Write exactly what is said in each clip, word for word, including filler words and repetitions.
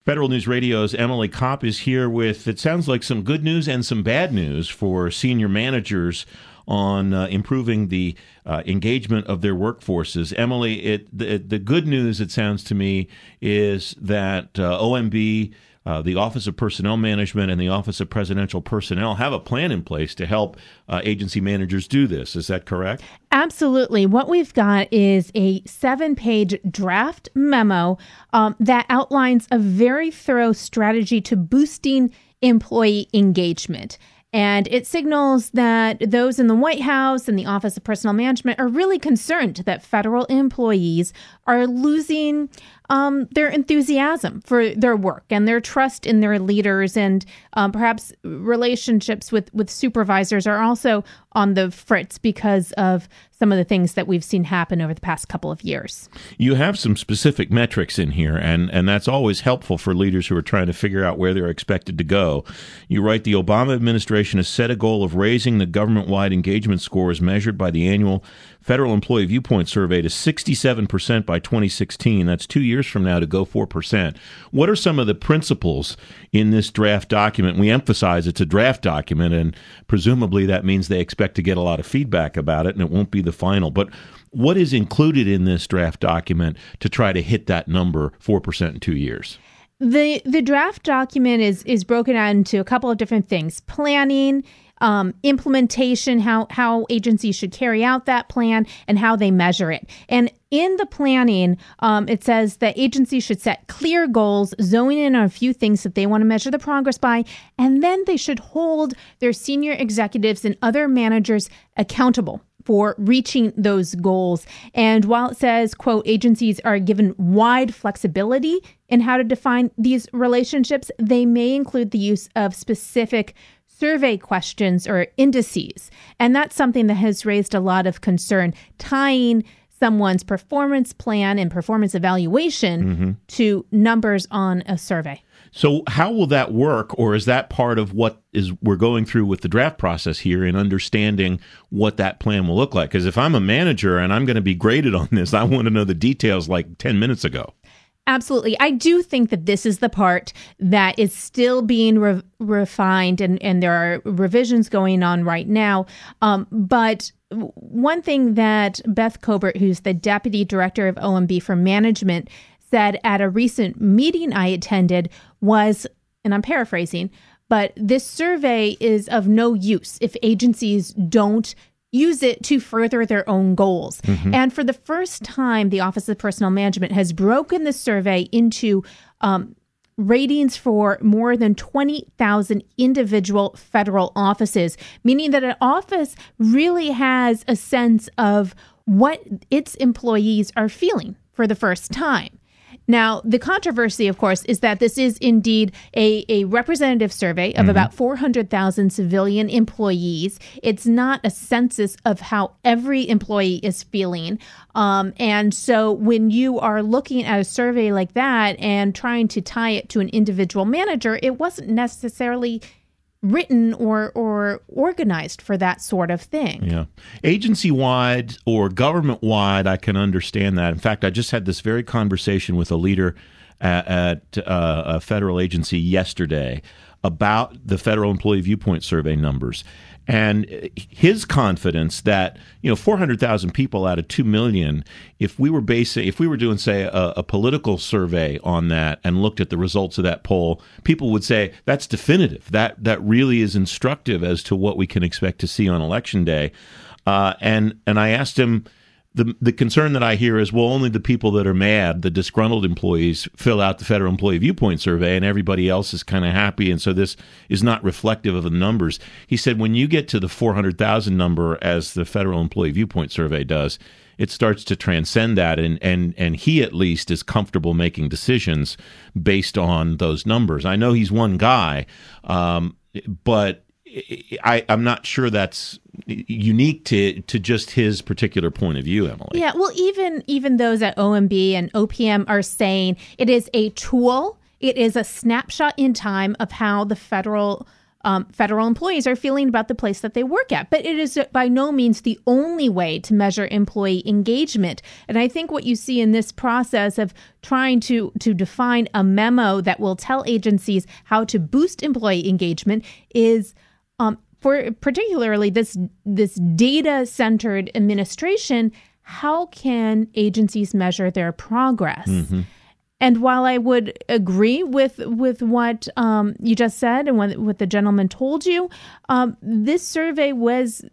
Federal News Radio's Emily Kopp is here with, it sounds like, some good news and some bad news for senior managers on uh, improving the uh, engagement of their workforces. Emily, it, the, the good news, it sounds to me, is that uh, O M B, uh, the Office of Personnel Management, and the Office of Presidential Personnel have a plan in place to help uh, agency managers do this. Is that correct? Absolutely. What we've got is a seven-page draft memo um, that outlines a very thorough strategy to boosting employee engagement. And it signals that those in the White House and the Office of Personnel Management are really concerned that federal employees are losing um, their enthusiasm for their work and their trust in their leaders, and um, perhaps relationships with, with supervisors are also on the fritz because of some of the things that we've seen happen over the past couple of years. You have some specific metrics in here, and, and that's always helpful for leaders who are trying to figure out where they're expected to go. You write, the Obama administration has set a goal of raising the government-wide engagement scores measured by the annual Federal Employee Viewpoint Survey to sixty-seven percent by twenty sixteen. That's two years from now to go four percent. What are some of the principles in this draft document? We emphasize it's a draft document, and presumably that means they expect to get a lot of feedback about it, and it won't be the final. But what is included in this draft document to try to hit that number, four percent in two years? The the draft document is is broken out into a couple of different things: planning, um, implementation, how how agencies should carry out that plan, and how they measure it. And in the planning, um, it says that agencies should set clear goals, zoning in on a few things that they want to measure the progress by, and then they should hold their senior executives and other managers accountable for reaching those goals. And while it says, quote, agencies are given wide flexibility in how to define these relationships, they may include the use of specific survey questions or indices. And that's something that has raised a lot of concern, tying someone's performance plan and performance evaluation mm-hmm. to numbers on a survey. So how will that work, or is that part of what is we're going through with the draft process here in understanding what that plan will look like? Because if I'm a manager and I'm going to be graded on this, I want to know the details like ten minutes ago. Absolutely. I do think that this is the part that is still being re- refined, and, and there are revisions going on right now. Um, but one thing that Beth Cobert, who's the Deputy Director of O M B for Management, said at a recent meeting I attended was, and I'm paraphrasing, but this survey is of no use if agencies don't use it to further their own goals. Mm-hmm. And for the first time, the Office of Personnel Management has broken the survey into um, ratings for more than twenty thousand individual federal offices, meaning that an office really has a sense of what its employees are feeling for the first time. Now, the controversy, of course, is that this is indeed a, a representative survey of mm-hmm. about four hundred thousand civilian employees. It's not a census of how every employee is feeling. Um, and so when you are looking at a survey like that and trying to tie it to an individual manager, it wasn't necessarily written or or organized for that sort of thing. Yeah. Agency-wide or government-wide, I can understand that. In fact, I just had this very conversation with a leader at, at uh, a federal agency yesterday about the Federal Employee Viewpoint Survey numbers. And his confidence that, you know, four hundred thousand people out of two million, if we were basing, if we were doing, say, a, a political survey on that and looked at the results of that poll, people would say that's definitive. That that really is instructive as to what we can expect to see on Election Day. Uh, and and I asked him, the the concern that I hear is, well, only the people that are mad, the disgruntled employees, fill out the Federal Employee Viewpoint Survey, and everybody else is kind of happy, and so this is not reflective of the numbers. He said when you get to the four hundred thousand number, as the Federal Employee Viewpoint Survey does, it starts to transcend that, and, and, and he at least is comfortable making decisions based on those numbers. I know he's one guy, um, but I, I'm not sure that's unique to, to just his particular point of view, Emily. Yeah, well, even even those at O M B and O P M are saying it is a tool. It is a snapshot in time of how the federal um, federal employees are feeling about the place that they work at. But it is by no means the only way to measure employee engagement. And I think what you see in this process of trying to, to define a memo that will tell agencies how to boost employee engagement is um, for particularly this, this data-centered administration. How can agencies measure their progress? Mm-hmm. And while I would agree with with what um, you just said and what, what the gentleman told you, um, this survey was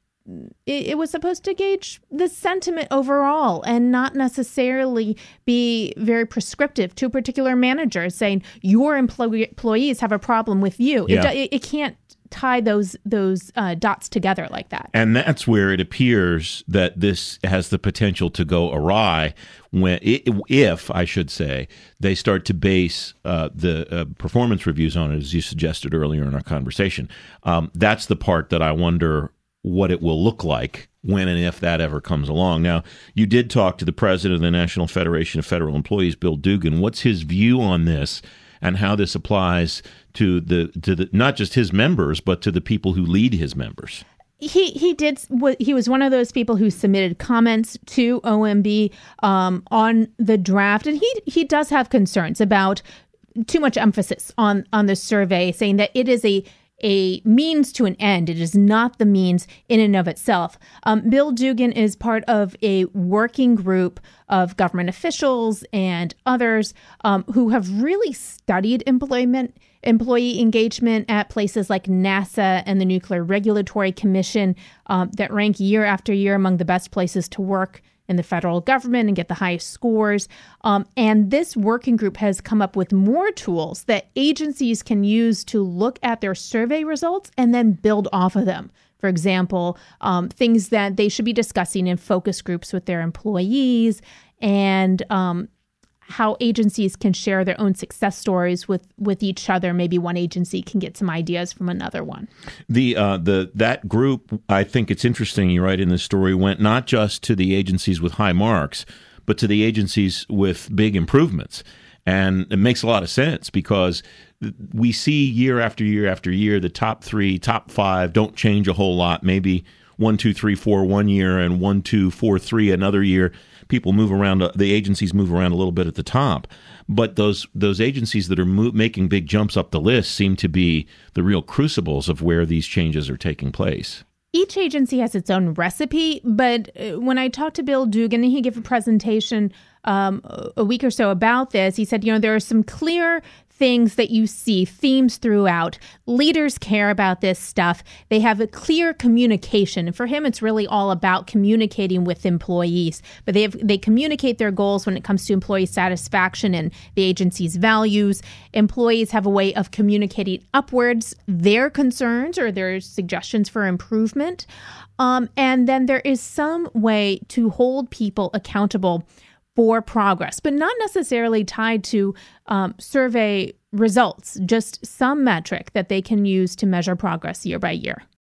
it, it was supposed to gauge the sentiment overall and not necessarily be very prescriptive to particular managers saying your employee, employees have a problem with you. Yeah. It, it can't tie those those uh, dots together like that. And that's where it appears that this has the potential to go awry when, if I should say, they start to base uh, the uh, performance reviews on it, as you suggested earlier in our conversation. Um, that's the part that I wonder what it will look like when and if that ever comes along. Now, you did talk to the president of the National Federation of Federal Employees, Bill Dugan. What's his view on this and how this applies to the to the not just his members, but to the people who lead his members? He he did. He was one of those people who submitted comments to O M B um, on the draft, and he he does have concerns about too much emphasis on on the survey, saying that it is a a means to an end. It is not the means in and of itself. Um, Bill Dugan is part of a working group of government officials and others um, who have really studied employment, employee engagement at places like NASA and the Nuclear Regulatory Commission um, that rank year after year among the best places to work in the federal government and get the highest scores. Um, and this working group has come up with more tools that agencies can use to look at their survey results and then build off of them. For example, um, things that they should be discussing in focus groups with their employees, and um, how agencies can share their own success stories with, with each other. Maybe one agency can get some ideas from another one. The uh, the that group, I think it's interesting, you write in the story, went not just to the agencies with high marks, but to the agencies with big improvements. And it makes a lot of sense because we see year after year after year, the top three, top five don't change a whole lot. Maybe one, two, three, four one year and one, two, four, three another year. People move around, the agencies move around a little bit at the top. But those those agencies that are mo- making big jumps up the list seem to be the real crucibles of where these changes are taking place. Each agency has its own recipe, but when I talked to Bill Dugan, he gave a presentation um, a week or so about this. He said, you know, there are some clear things that you see, themes throughout. Leaders care about this stuff. They have a clear communication. And for him, it's really all about communicating with employees. But they have, they communicate their goals when it comes to employee satisfaction and the agency's values. Employees have a way of communicating upwards their concerns or their suggestions for improvement. Um, and then there is some way to hold people accountable for progress, but not necessarily tied to um, survey results, just some metric that they can use to measure progress year by year.